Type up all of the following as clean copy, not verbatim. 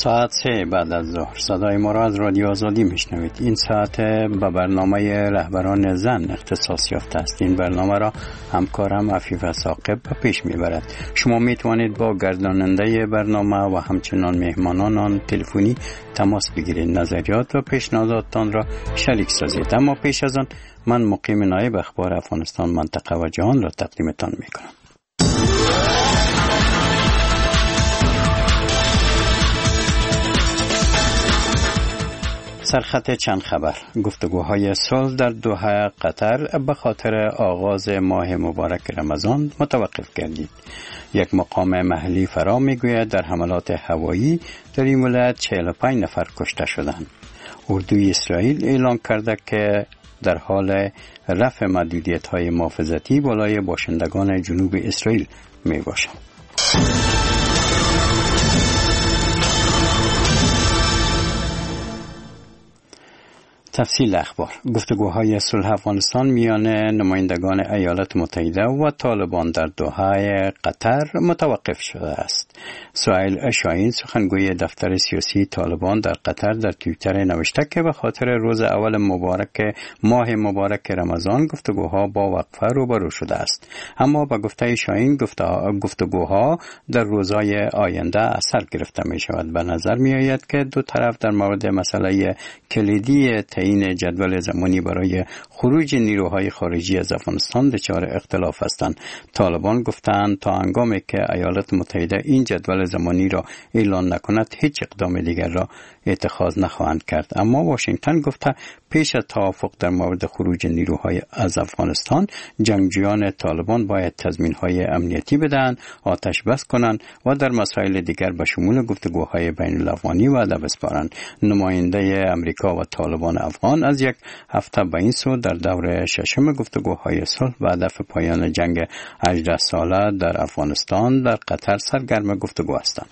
ساعت 3 بعد از ظهر صدای ما را از رادیو آزادی میشنوید. این ساعت به برنامه رهبران زن اختصاص یافته است. این برنامه را همکارم عفیف ثاقب به پیش میبرد. شما میتوانید با گرداننده برنامه و همچنان مهمانان آن تلفنی تماس بگیرید، نظریات و پیشنهاداتتان را شریک سازید. اما پیش از آن من مقیم نایب اخبار افغانستان منطقه و جهان را تقدیمتان میکنم. سرخط چند خبر. گفتگوهای صلح در دوحه قطر به خاطر آغاز ماه مبارک رمضان متوقف گردید. یک مقام محلی فرا میگوید در حملات هوایی در این ولایت 45 نفر کشته شدند. اردوی اسرائیل اعلام کرده که در حال رفع محدودیت‌های محافظتی بالای باشندگان جنوب اسرائیل میباشد. تفصیل اخبار. گفتگوهای صلح افغانستان میان نمایندگان ایالات متحده و طالبان در دوحه قطر متوقف شده است. سهیل شاهین سخنگوی دفتر سیاسی طالبان در قطر در توییتر نوشته که به خاطر روز اول ماه مبارک رمضان گفتگوها با وقفه روبرو شده است. اما با گفته شاهین گفتگوها در روزهای آینده اثر گرفته می شود. به نظر می آید که دو طرف در مورد مسئله کلیدی این جدول زمانی برای خروج نیروهای خارجی از افغانستان دچار اختلاف هستند. طالبان گفتند تا هنگامی که ایالات متحده این جدول زمانی را اعلان نکند هیچ اقدام دیگر را اتخاذ نخواهند کرد. اما واشنگتن گفته پیش از توافق در مورد خروج نیروهای از افغانستان جنگجویان طالبان باید تضمین‌های امنیتی بدهند، آتش بس کنند و در مسائل دیگر به شمول گفتگوهای بین الافغانی وعده بسپارند. نماینده امریکا و طالبان افغان از یک هفته به این سو در دور ششم گفتگوهای صلح به هدف پایان جنگ 18 ساله در افغانستان در قطر سرگرم گفتگو هستند.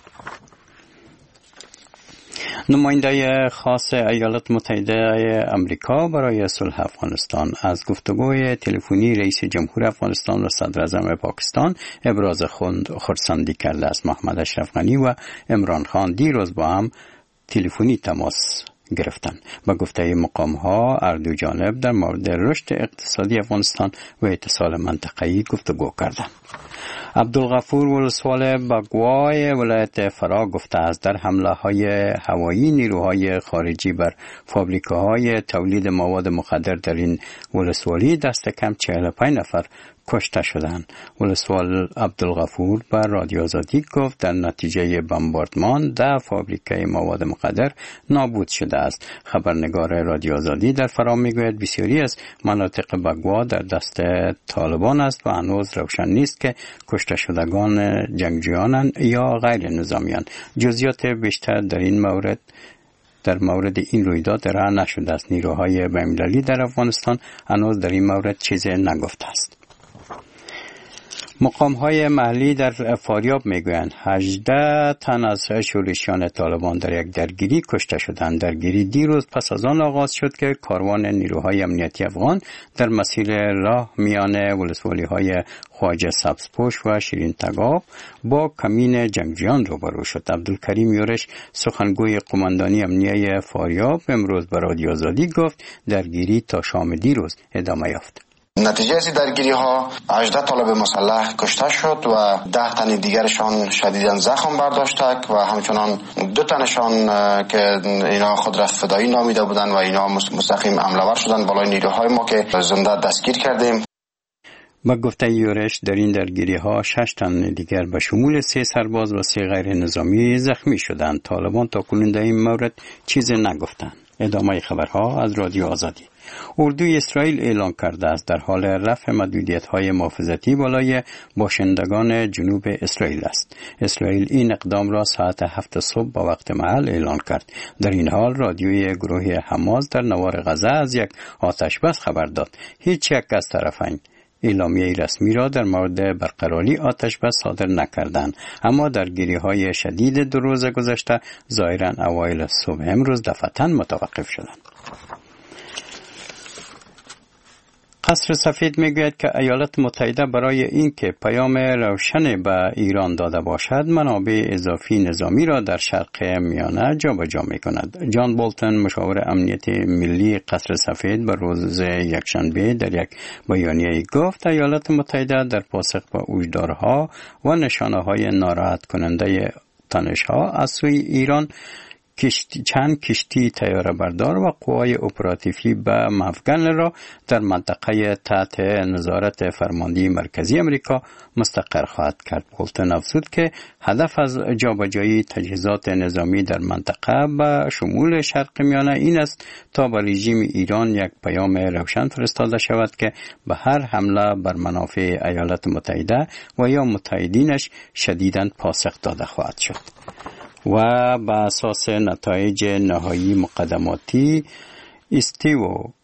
نماینده خاص ایالات متحده امریکا برای صلح افغانستان از گفتگوی تلفنی رئیس جمهور افغانستان و صدر اعظم پاکستان ابراز خرسندی کرده است. محمد اشرف غنی و عمران خان دیروز با هم تلفنی تماس گرفتند. با گفته مقام‌ها هر دو جانب در مورد رشد اقتصادی افغانستان و اتصال منطقه‌ای گفتگو کردند. عبدالغفور ولسوال بگوای ولایت فرا گفته است در حمله‌های هوایی نیروهای خارجی بر فابریکه‌های تولید مواد مخدر در این ولسوالی دست کم 45 نفر کشته شدند. ولسوال عبدالغفور به رادیو آزادی گفت در نتیجه بمباردمان 10 فابریکه مواد مخدر نابود شده است. خبرنگار رادیو آزادی در فرا میگوید بسیاری از مناطق بگوا در دست طالبان است و هنوز روشن نیست که کشته شدگان جنگجویانند یا غیر نظامیان. جزئیات بیشتر در مورد این رویداد ارائه نشده است. نیروهای بین‌المللی در افغانستان هنوز در این مورد چیزی نگفته است. مقام‌های محلی در فاریاب میگویند 18 تن از شورشیان طالبان در یک درگیری کشته شدند. درگیری دیروز پس از آن آغاز شد که کاروان نیروهای امنیتی افغان در مسیر راه میان ولسوالی‌های خواجه سبزپوش و شیرین تگاب با کمین جنگجویان روبرو شد. عبدالکریم یورش سخنگوی قماندانی امنیه فاریاب امروز به رادیو آزادی گفت درگیری تا شام دیروز ادامه یافت. نتیجه از درگیری ها 18 طالب مسلح کشته شد و 10 تن دیگرشان شدیداً زخم برداشتند و همچنان 2 تنشان که اینا خود را فدایی نامیده بودند و اینا مستقیم حمله ور شدند بالای نیروهای ما که زنده دستگیر کردیم. با گفته یورش در این درگیری ها 6 تن دیگر به شمول 3 سرباز و 3 غیر نظامی زخمی شدند. طالبان تا کنون در این مورد چیزی نگفتند. ادامه خبرها از رادیو آزادی. اردوی اسرائیل اعلام کرده است در حال رفع محدودیت‌های محافظتی بالای باشندگان جنوب اسرائیل است. اسرائیل این اقدام را ساعت 7 صبح با وقت محل اعلان کرد. در این حال رادیوی گروه حماس در نوار غزه از یک آتش‌بس خبر داد. هیچ یک از طرفین اعلامیه رسمی را در مورد برقراری آتش‌بس صادر نکردند، اما درگیری‌های شدید 2 روز گذشته ظاهراً اوایل صبح امروز دفعتاً متوقف شدند. قصر سفید میگوید که ایالات متحده برای اینکه پیام روشن به ایران داده باشد منابع اضافی نظامی را در شرق میانه جابجا میکند. جان بولتن مشاور امنیت ملی قصر سفید به روز یکشنبه در یک بیانیه گفت ایالات متحده در پاسخ به هشدارها و نشانه‌های ناراحت کننده تنش‌ها از سوی ایران چند کشتی طیاره بردار و قوای اپراتیوی به مفگن را در منطقه تحت نظارت فرماندهی مرکزی امریکا مستقر خواهد کرد. بولتن افزود که هدف از جابجایی تجهیزات نظامی در منطقه به شمول شرق میانه این است تا به رژیم ایران یک پیام روشن فرستاده شود که به هر حمله بر منافع ایالات متحده و یا متحدینش شدیداً پاسخ داده خواهد شد. و بر اساس نتایج نهایی مقدماتی استیو